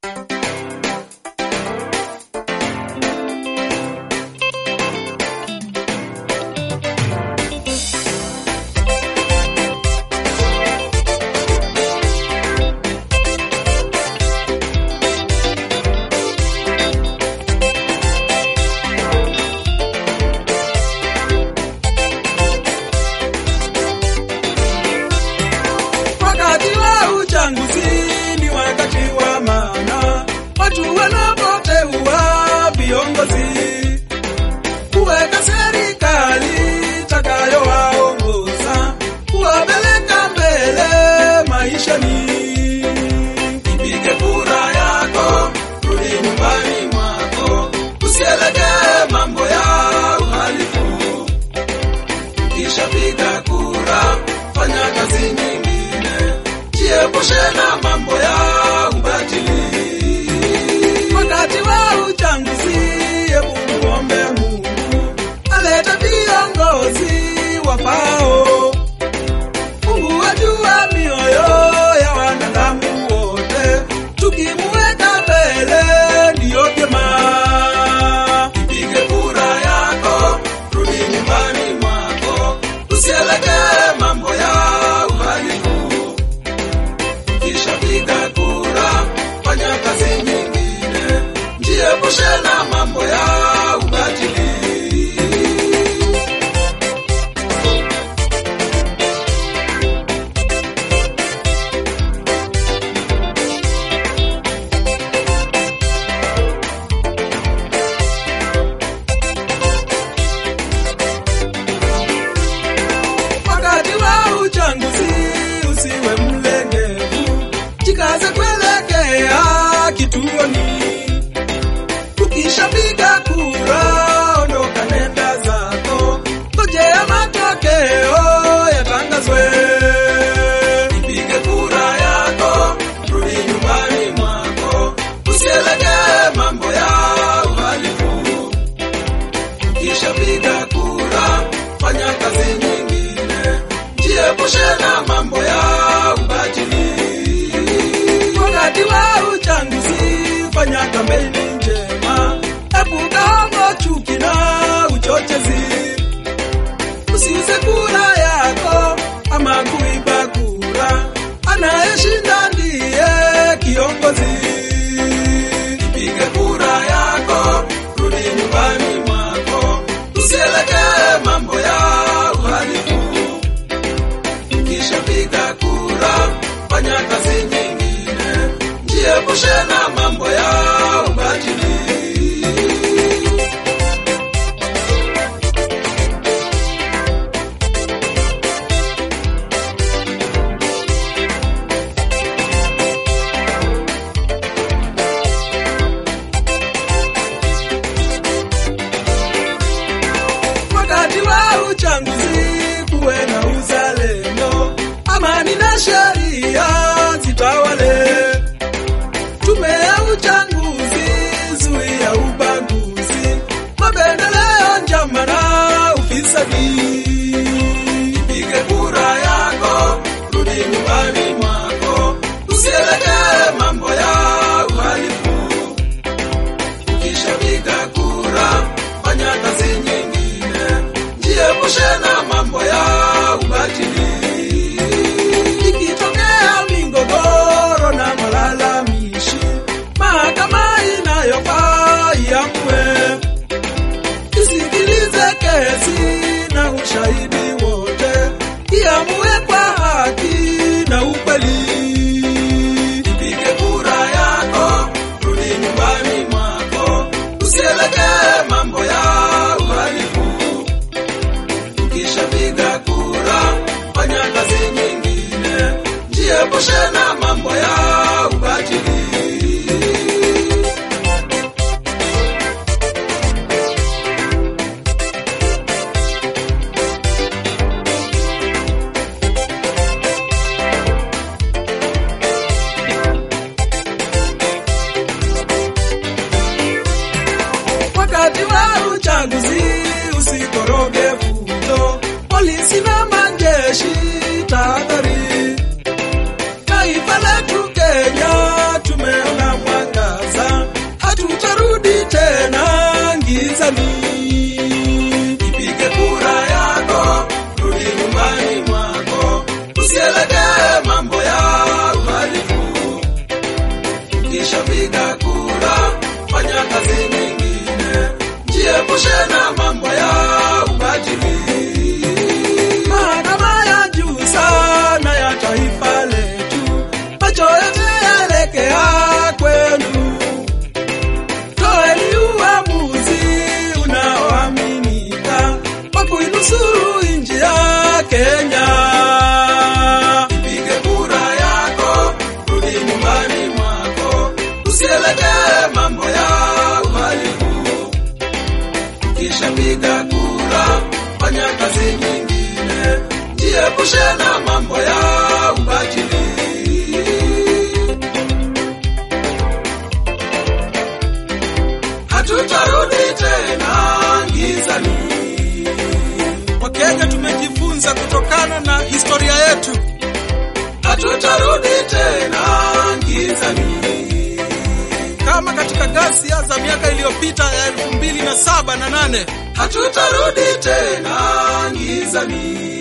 Ni wakati wa maana, watu wanapoteua viongozi, kuweka serikali itakayowaongoza, kuwapeleka mbele maishani. Ipige kura yako, rudi nyumbani mwako, usielekee mambo ya uhalifu. Ukishapiga kura, fanya kazi nyingine, jiepushe na mambo ya ubatili. Wakati wa uchaguzi, hebu muombe Mungu alete viongozi wafao. Mungu ajua mioyo ya wanadamu wote, tukimuweka mbele ndiyo vyema. Ipige kura yako, rudi nyumbani mwako, usielekee mambo ya uhalifu. Piga kura, fanya kazi nyingine, jiepushe na mambo ya ubatili. Wakati wa uchaguzi usiwe mlegevu, jikaze kuelekea kituoni. Ukishapiga kura, ondoka nenda zako, ngojea matokeo yatangazwe. Ipige kura yako, rudi nyumbani mwako, usielekee mambo ya uhalifu. Ukishapiga kura, fanya kazi nyingine, jiepushe na mambo ya ubatili. Wakati wa uchaguzi, fanya kampeni njema, epuka hongo, chuki na uchochezi. Usiuze kura yako ama kuiba kura, anayeshinda ndiye kiongozi. Ipige kura yako, rudi nyumbani mwako, usielekee mambo ya uhalifu. Ukishapiga kura, fanya kazi nyingine, jiepushe na mambo ya ubatili. Wakati wa uchaguzi, kuwe na uzalendo, amani na sheria zitawale. Tume ya uchaguzi, zuia ubaguzi, mapendeleo, njama na ufisadi. Ipige kura yako, rudi nyumbani mwako, usielekee mambo ya uhalifu. Ukishapiga kura, fanya kazi nyingine, jiepushe na mambo ya ubatili. Ikitokea migogoro na malalamishi, mahakama inayofaa iamue. Isikilize kesi na ushahidi wote, iamue kwa haki na ukweli. Ipige kura yako, rudi nyumbani mwako, usielekee mambo ya uhalifu. Ukishapiga kura, fanya kazi nyingine, jiepushe na mambo ya ubatili. Wakati wa uchaguzi, usikoroge fujo, polisi na majeshi tahadhari. Taifa letu Kenya tumeona mwanga Ukishapiga kura, fanya kazi nyingine, jiepushe na mambo ya ubatili. Mahakama ya juu sana ya taifa letu, macho yote yaelekea kwenu. Toeni uamuzi unaoaminika kwa kuinusuru nchi ya Kenya. Ipige kura yako, rudi nyumbani mwako, usielekee mambo ya uhalifu. Ukishapiga kura, fanya kazi nyingine, jiepushe na mambo ya ubatili. Hatutarudi tena gizani. Wakenya tumejifunza kutokana na historia yetu. Hatutarudi tena gizani. Kama katika ghasia za miaka iliyopita ya 2007 na 2008. Hatutarudi tena gizani.